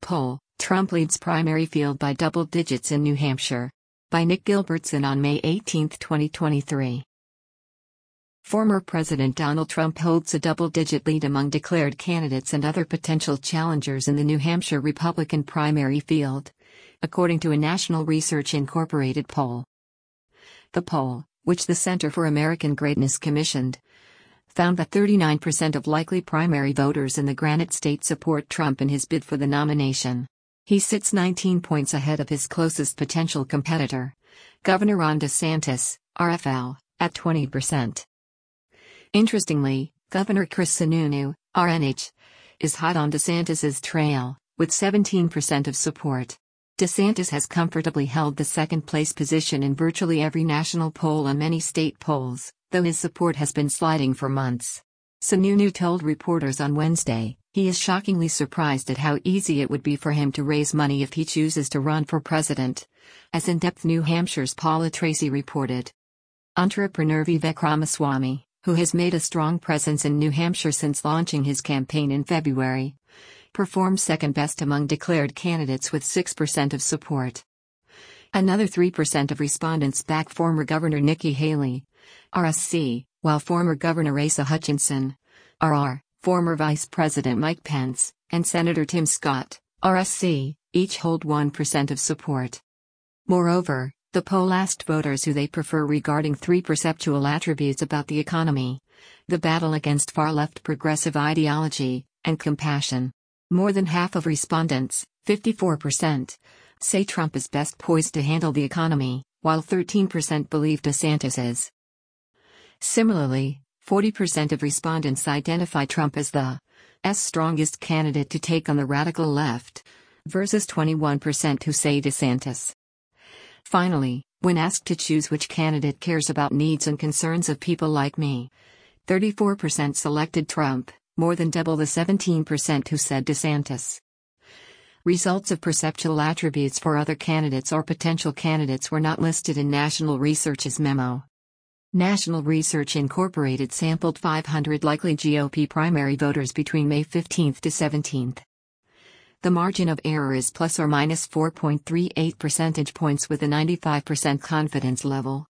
poll, Trump leads primary field by double digits in New Hampshire. By Nick Gilbertson on May 18, 2023. Former President Donald Trump holds a double-digit lead among declared candidates and other potential challengers in the New Hampshire Republican primary field, according to a National Research Incorporated poll. The poll, which the Center for American Greatness commissioned, found that 39% of likely primary voters in the Granite State support Trump in his bid for the nomination. He sits 19 points ahead of his closest potential competitor, Governor Ron DeSantis, RFL, at 20%. Interestingly, Governor Chris Sununu, RNH, is hot on DeSantis's trail, with 17% of support. DeSantis has comfortably held the second-place position in virtually every national poll and many state polls, though his support has been sliding for months. Sununu told reporters on Wednesday, he is shockingly surprised at how easy it would be for him to raise money if he chooses to run for president, as In-Depth New Hampshire's Paula Tracy reported. Entrepreneur Vivek Ramaswamy, who has made a strong presence in New Hampshire since launching his campaign in February, performed second best among declared candidates with 6% of support. Another 3% of respondents back former Governor Nikki Haley, RSC, while former Governor Asa Hutchinson, RR, former Vice President Mike Pence, and Senator Tim Scott, RSC, each hold 1% of support. Moreover, the poll asked voters who they prefer regarding three perceptual attributes about the economy: the battle against far-left progressive ideology, and compassion. More than half of respondents, 54%, say Trump is best poised to handle the economy, while 13% believe DeSantis is. Similarly, 40% of respondents identify Trump as the strongest candidate to take on the radical left, versus 21% who say DeSantis. Finally, when asked to choose which candidate cares about needs and concerns of people like me, 34% selected Trump, more than double the 17% who said DeSantis. Results of perceptual attributes for other candidates or potential candidates were not listed in National Research's memo. National Research Incorporated sampled 500 likely GOP primary voters between May 15 to 17. The margin of error is plus or minus 4.38 percentage points with a 95% confidence level.